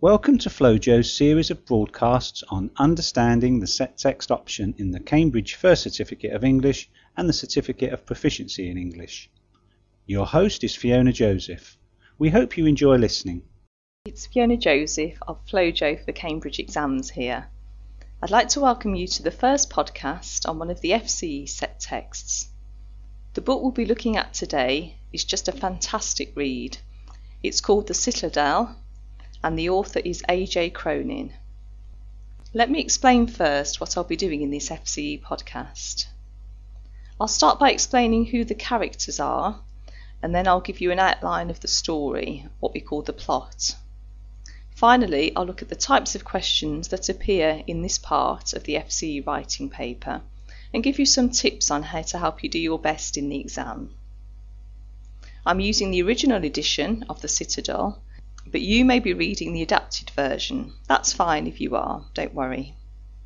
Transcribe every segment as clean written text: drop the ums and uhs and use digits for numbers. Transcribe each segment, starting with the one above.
Welcome to FloJo's series of broadcasts on understanding the set text option in the Cambridge First Certificate of English and the Certificate of Proficiency in English. Your host is Fiona Joseph. We hope you enjoy listening. It's Fiona Joseph of FloJo for the Cambridge exams here. I'd like to welcome you to the first podcast on one of the FCE set texts. The book we'll be looking at today is just a fantastic read. It's called The Citadel, and the author is A.J. Cronin. Let me explain first what I'll be doing in this FCE podcast. I'll start by explaining who the characters are, and then I'll give you an outline of the story, what we call the plot. Finally, I'll look at the types of questions that appear in this part of the FCE writing paper, and give you some tips on how to help you do your best in the exam. I'm using the original edition of The Citadel, but you may be reading the adapted version. That's fine if you are, don't worry.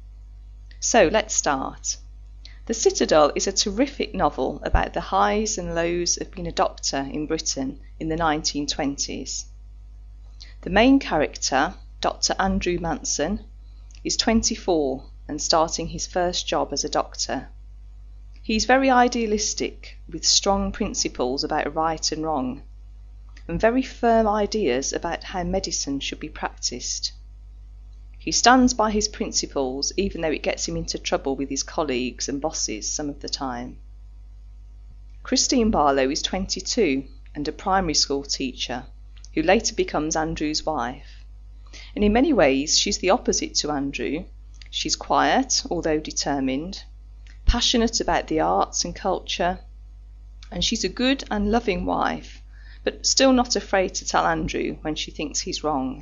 So let's start. The Citadel is a terrific novel about the highs and lows of being a doctor in Britain in the 1920s. The main character, Dr. Andrew Manson, is 24 and starting his first job as a doctor. He's very idealistic, with strong principles about right and wrong, and very firm ideas about how medicine should be practiced. He stands by his principles even though it gets him into trouble with his colleagues and bosses some of the time. Christine Barlow is 22 and a primary school teacher who later becomes Andrew's wife. And in many ways she's the opposite to Andrew. She's quiet, although determined, passionate about the arts and culture, and she's a good and loving wife, but still not afraid to tell Andrew when she thinks he's wrong.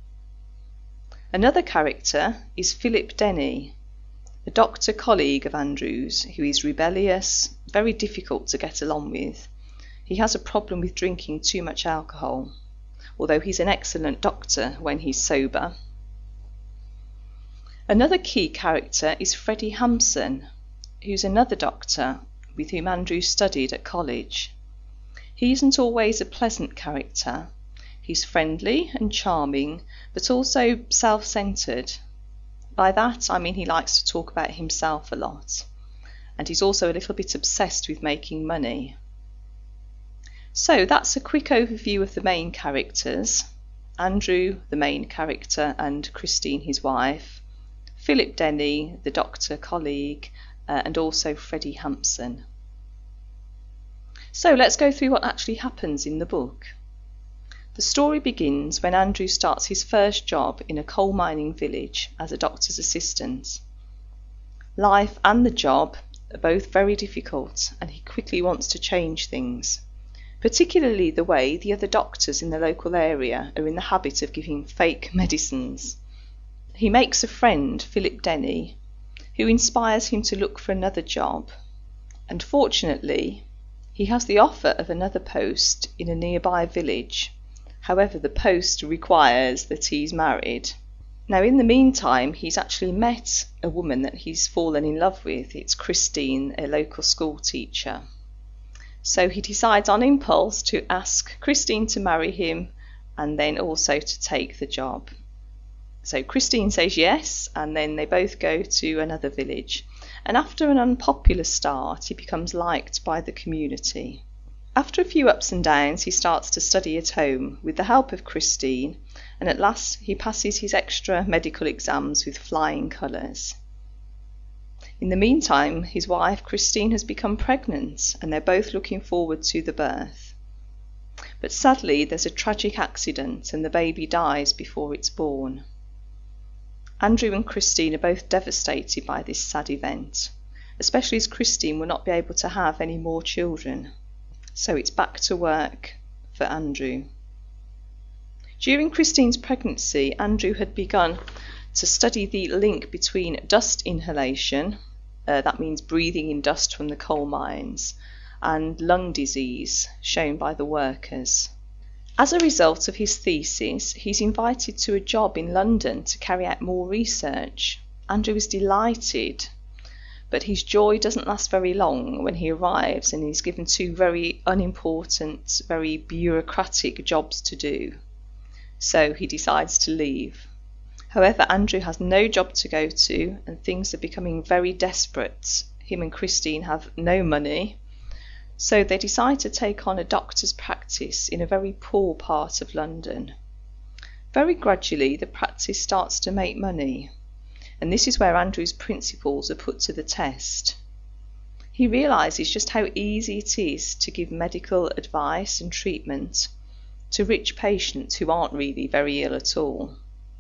Another character is Philip Denny, a doctor colleague of Andrew's who is rebellious, very difficult to get along with. He has a problem with drinking too much alcohol, although he's an excellent doctor when he's sober. Another key character is Freddie Hampson, who's another doctor with whom Andrew studied at college. He isn't always a pleasant character. He's friendly and charming, but also self-centred. By that I mean he likes to talk about himself a lot, and he's also a little bit obsessed with making money. So that's a quick overview of the main characters. Andrew, the main character, and Christine, his wife, Philip Denny, the doctor colleague, and also Freddie Hampson. So let's go through what actually happens in the book. The story begins when Andrew starts his first job in a coal mining village as a doctor's assistant. Life and the job are both very difficult, and he quickly wants to change things, particularly the way the other doctors in the local area are in the habit of giving fake medicines. He makes a friend, Philip Denny, who inspires him to look for another job, and fortunately he has the offer of another post in a nearby village. However, the post requires that he's married. Now, in the meantime, he's actually met a woman that he's fallen in love with. It's Christine, a local school teacher. So he decides on impulse to ask Christine to marry him and then also to take the job. So Christine says yes, and then they both go to another village. And after an unpopular start, he becomes liked by the community. After a few ups and downs, he starts to study at home with the help of Christine, and at last he passes his extra medical exams with flying colours. In the meantime, his wife Christine has become pregnant, and they're both looking forward to the birth. But sadly, there's a tragic accident, and the baby dies before it's born. Andrew and Christine are both devastated by this sad event, especially as Christine will not be able to have any more children. So it's back to work for Andrew. During Christine's pregnancy, Andrew had begun to study the link between dust inhalation, that means breathing in dust from the coal mines, and lung disease shown by the workers. As a result of his thesis, he's invited to a job in London to carry out more research. Andrew is delighted, but his joy doesn't last very long when he arrives and he's given two very unimportant, very bureaucratic jobs to do. so he decides to leave. However, Andrew has no job to go to and things are becoming very desperate. Him and Christine have no money, so they decide to take on a doctor's practice in a very poor part of London. Very gradually the practice starts to make money, and this is where Andrew's principles are put to the test. He realises just how easy it is to give medical advice and treatment to rich patients who aren't really very ill at all.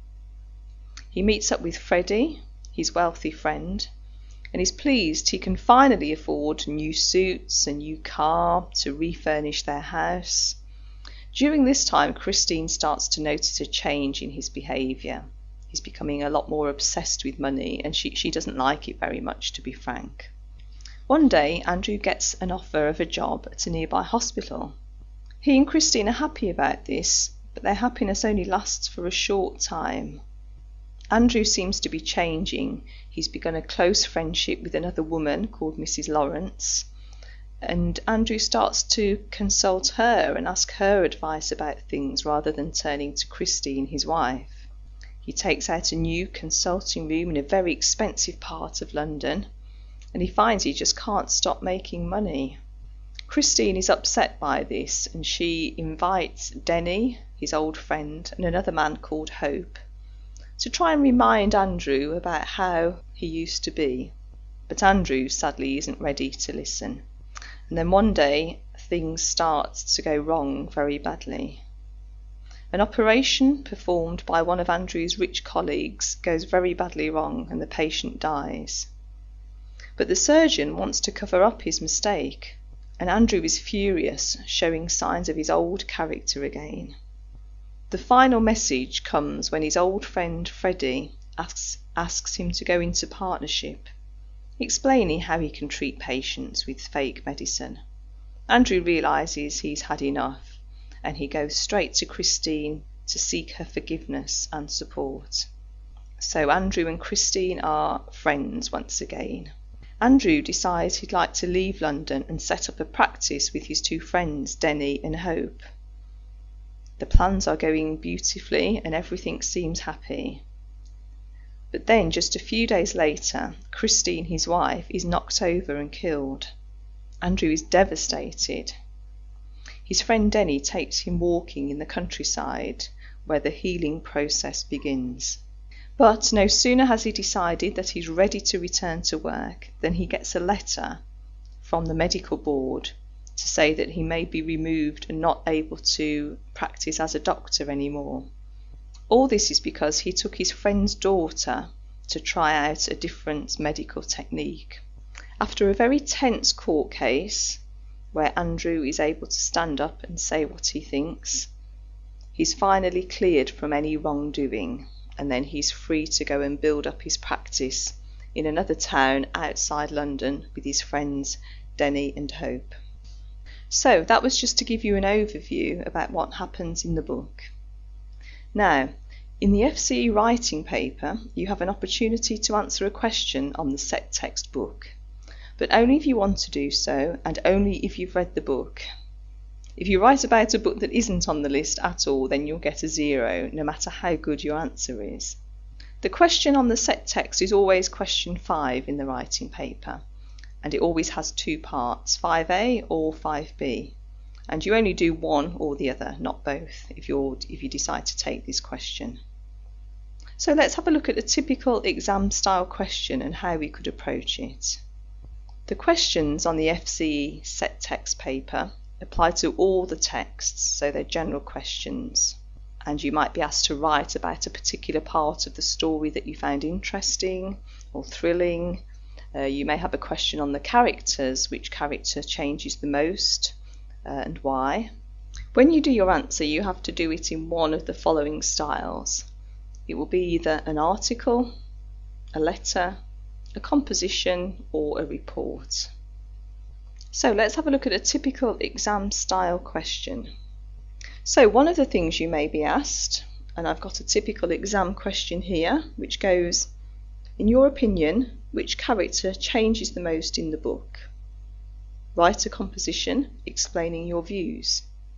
He meets up with Freddie, his wealthy friend, and is pleased he can finally afford new suits, a new car, to refurnish their house. During this time, Christine starts to notice a change in his behaviour. He's becoming a lot more obsessed with money, and she doesn't like it very much, to be frank. One day, Andrew gets an offer of a job at a nearby hospital. He and Christine are happy about this, but their happiness only lasts for a short time. Andrew seems to be changing. He's begun a close friendship with another woman called Mrs. Lawrence, and Andrew starts to consult her and ask her advice about things rather than turning to Christine, his wife. He takes out a new consulting room in a very expensive part of London, and he finds he just can't stop making money. Christine is upset by this, and she invites Denny, his old friend, and another man called Hope, to try and remind Andrew about how he used to be. But Andrew sadly isn't ready to listen. And then one day things start to go wrong very badly. An operation performed by one of Andrew's rich colleagues goes very badly wrong and the patient dies. But the surgeon wants to cover up his mistake, and Andrew is furious, showing signs of his old character again. The final message comes when his old friend Freddie asks him to go into partnership, explaining how he can treat patients with fake medicine. Andrew realises he's had enough, and he goes straight to Christine to seek her forgiveness and support. So Andrew and Christine are friends once again. Andrew decides he'd like to leave London and set up a practice with his two friends, Denny and Hope. The plans are going beautifully and everything seems happy. But then, just a few days later, Christine, his wife, is knocked over and killed. Andrew is devastated. His friend Denny takes him walking in the countryside, where the healing process begins. But no sooner has he decided that he's ready to return to work than he gets a letter from the medical board to say that he may be removed and not able to practice as a doctor anymore. All this is because he took his friend's daughter to try out a different medical technique. After a very tense court case, where Andrew is able to stand up and say what he thinks, he's finally cleared from any wrongdoing, and then he's free to go and build up his practice in another town outside London with his friends Denny and Hope. So that was just to give you an overview about what happens in the book. Now, in the FCE writing paper, you have an opportunity to answer a question on the set text book, but only if you want to do so and only if you've read the book. If you write about a book that isn't on the list at all, then you'll get a 0, no matter how good your answer is. The question on the set text is always question 5 in the writing paper, and it always has 2 parts, 5A or 5B. And you only do one or the other, not both, if you decide to take this question. So let's have a look at a typical exam style question and how we could approach it. The questions on the FCE set text paper apply to all the texts, so they're general questions. And you might be asked to write about a particular part of the story that you found interesting or thrilling. You may have a question on the characters, which character changes the most and why. When you do your answer, you have to do it in one of the following styles. It will be either an article, a letter, a composition, or a report. So let's have a look at a typical exam style question. So one of the things you may be asked, and I've got a typical exam question here, which goes, in your opinion, which character changes the most in the book? Write a composition explaining your views.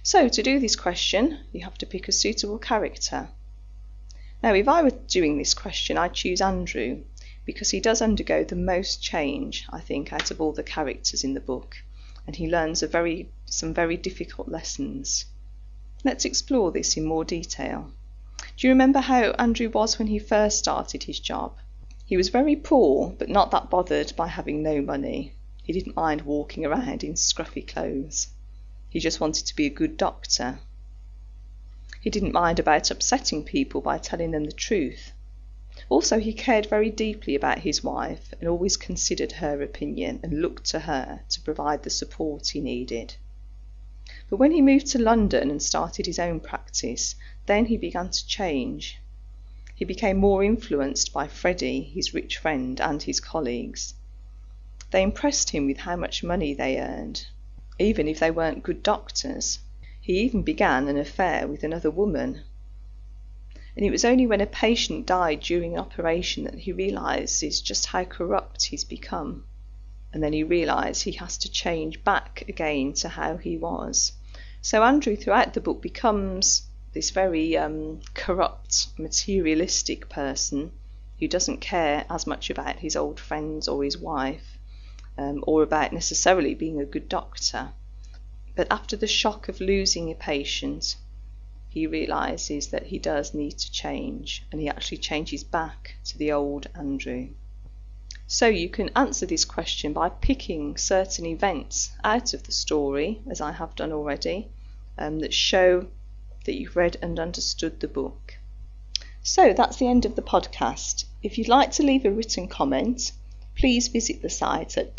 So to do this question, you have to pick a suitable character. Now, if I were doing this question, I'd choose Andrew, because he does undergo the most change, I think, out of all the characters in the book, and he learns some very difficult lessons. Let's explore this in more detail. Do you remember how Andrew was when he first started his job? He was very poor, but not that bothered by having no money. He didn't mind walking around in scruffy clothes. He just wanted to be a good doctor. He didn't mind about upsetting people by telling them the truth. Also, he cared very deeply about his wife and always considered her opinion and looked to her to provide the support he needed. But when he moved to London and started his own practice, then he began to change. He became more influenced by Freddie, his rich friend, and his colleagues. They impressed him with how much money they earned, even if they weren't good doctors. He even began an affair with another woman. And it was only when a patient died during an operation that he realizes just how corrupt he's become. And then he realized he has to change back again to how he was. So Andrew, throughout the book, becomes this very corrupt, materialistic person who doesn't care as much about his old friends or his wife, or about necessarily being a good doctor. But after the shock of losing a patient, he realizes that he does need to change, and he actually changes back to the old Andrew. So you can answer this question by picking certain events out of the story, as I have done already, that show that you've read and understood the book. So that's the end of the podcast. If you'd like to leave a written comment, please visit the site at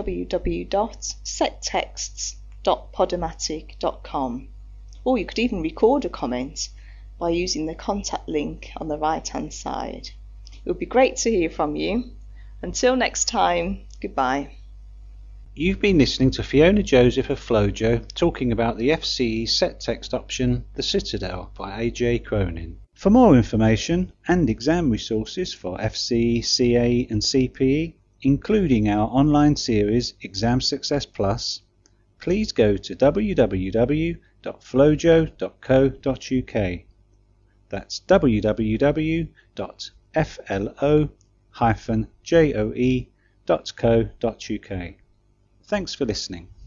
www.settexts.podomatic.com, or you could even record a comment by using the contact link on the right hand side. It would be great to hear from you. Until next time, goodbye. You've been listening to Fiona Joseph of Flojo talking about the FCE set text option, The Citadel by A.J. Cronin. For more information and exam resources for FCE, CA and CPE, including our online series Exam Success Plus, please go to www.flojo.co.uk. That's www.flo-joe.co.uk. Thanks for listening.